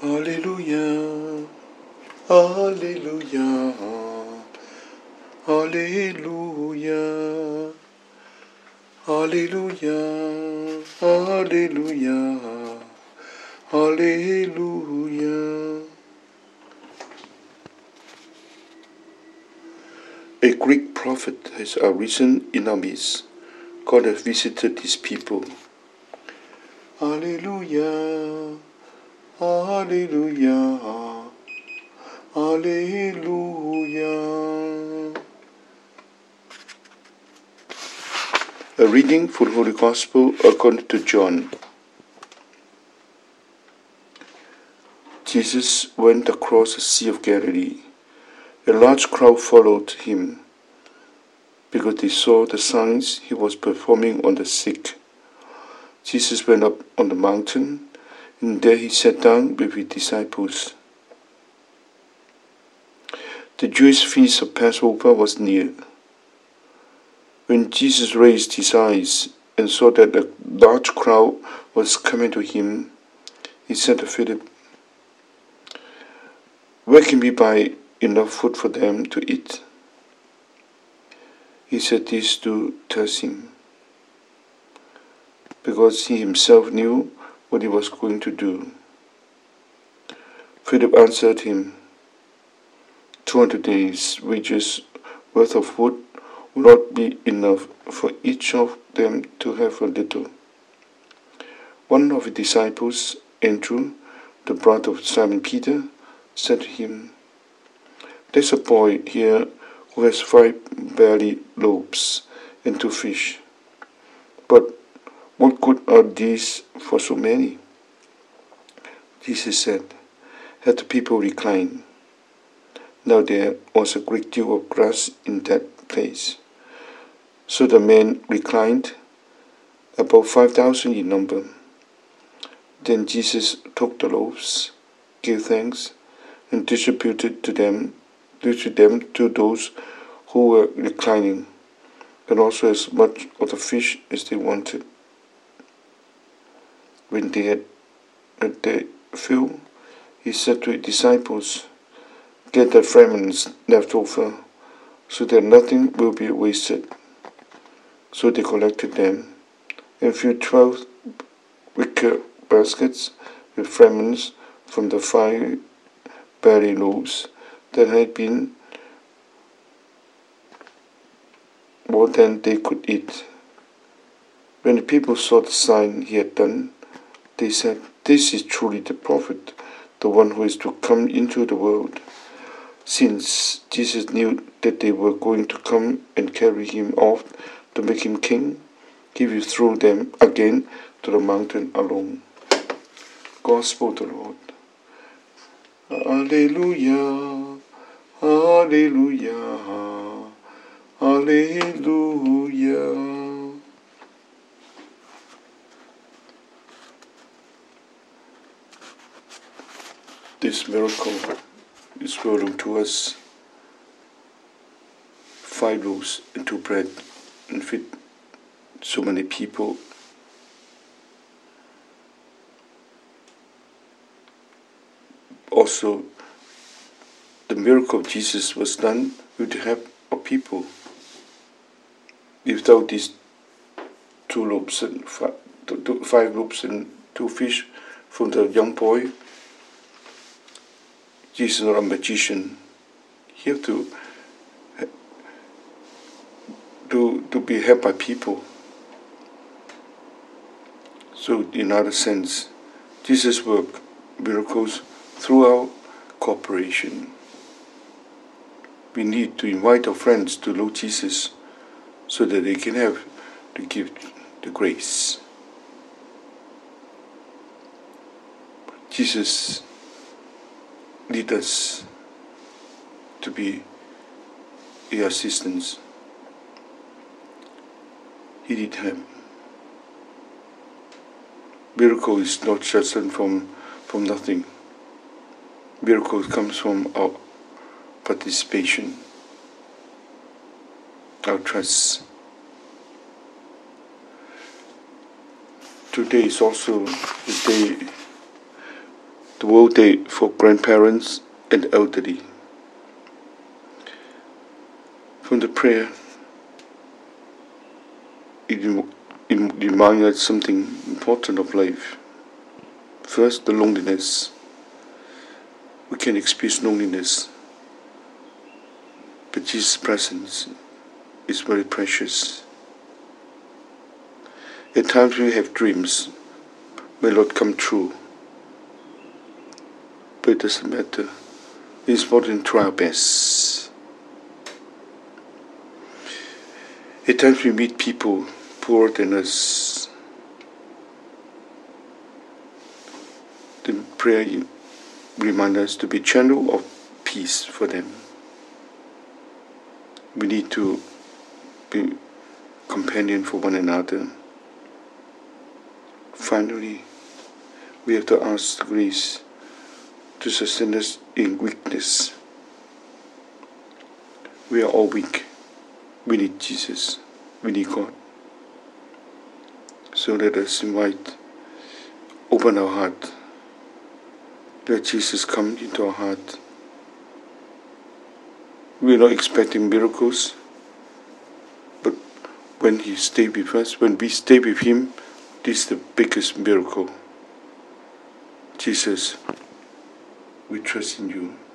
Hallelujah, Hallelujah, Hallelujah, Hallelujah, Hallelujah, Hallelujah. A Greek prophet has arisen in our midst. God has visited his people. Hallelujah, Hallelujah, Hallelujah. A reading for the Holy Gospel according to John. Jesus went across the Sea of Galilee. A large crowd followed him because they saw the signs he was performing on the sick. Jesus went up on the mountain, and there he sat down with his disciples. The Jewish feast of Passover was near. When Jesus raised his eyes and saw that a large crowd was coming to him, he said to Philip, "Where can we buy enough food for them to eat?" He said this to test him, because he himself knew what he was going to do. Philip answered him, 200 days' wages worth of food will not be enough for each of them to have a little. One of his disciples, Andrew, the brother of Simon Peter, said to him, "There's a boy here who has 5 barley loaves and 2 fish. But what good are these for so many?" Jesus said, "Let the people recline." Now there was a great deal of grass in that place. So the men reclined, about 5,000 in number. Then Jesus took the loaves, gave thanks, and distributed them to those who were reclining, and also as much of the fish as they wanted. When they had their fill, he said to his disciples, "Get the fragments left over, so that nothing will be wasted." So they collected them and filled 12 wicker baskets with fragments from the 5 barley loaves that had been more than they could eat. When the people saw the sign he had done, they said, "This is truly the prophet, the one who is to come into the world." Since Jesus knew that they were going to come and carry him off to make him king, he withdrew them again to the mountain alone. Gospel of the Lord. Hallelujah, Hallelujah, Hallelujah. This miracle is revealed to us 5 loaves and 2 bread, and feed so many people. Also, the miracle of Jesus was done with the help of people. Without these 2 loaves and 5 loaves and 2 fish from the young boy, Jesus is not a magician. He had to be helped by people. So in other sense, Jesus worked miracles throughout cooperation. We need to invite our friends to know Jesus so that they can have the gift, the grace. Jesus leads us to be His assistants. He did help. Miracle is not just from nothing. Miracle comes from our participation, our trust. Today is also the day the World Day for Grandparents and Elderly. From the prayer, it reminds us something important of life. First, the loneliness. We can experience loneliness, but Jesus' presence is very precious. At times we have dreams may not come true, but it doesn't matter. It's important to try our best. At times we meet people poorer than us. The prayer reminds us to be channel of peace for them. We need to be companion for one another. Finally, we have to ask grace to sustain us in weakness. We are all weak. We need Jesus. We need God. So let us open our heart. Let Jesus come into our heart. We are not expecting miracles, but when He stays with us, when we stay with Him, this is the biggest miracle. Jesus, we trust in You.